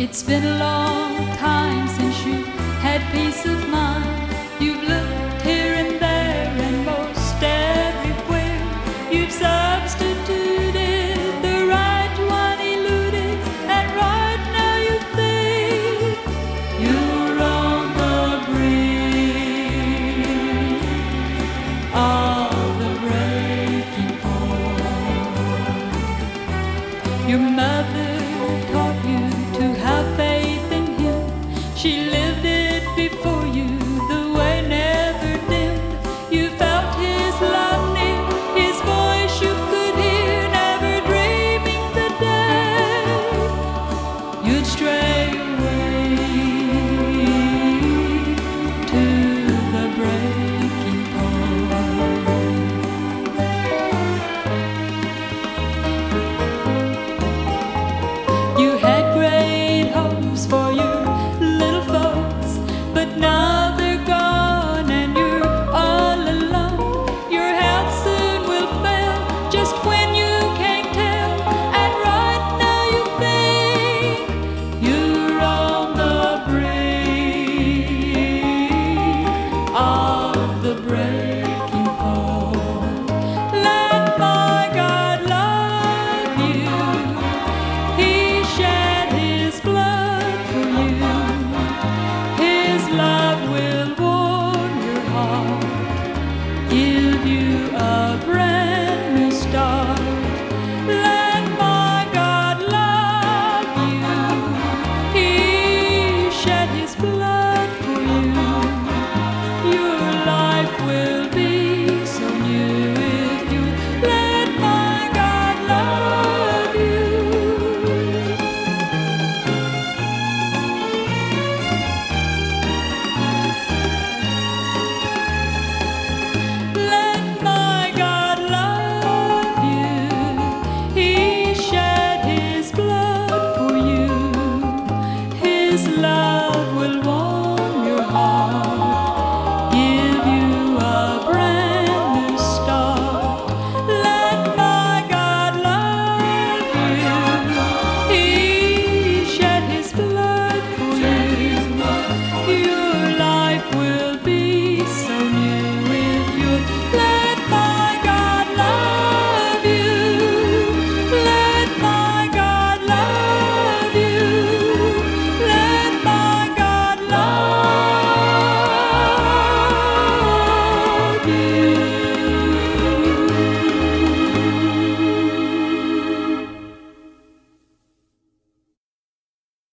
It's been a long time since you had peace of mind. You've looked here and there and most everywhere. You've substituted the right one, eluded, and right now you think you're on the brink of the breaking point. Your mother taught you to have faith in him. She lived it before you, the way never dimmed. You felt his love near, his voice you could hear, never dreaming the day you'd stray away to the breaking point. You had great hopes for your little folks, but now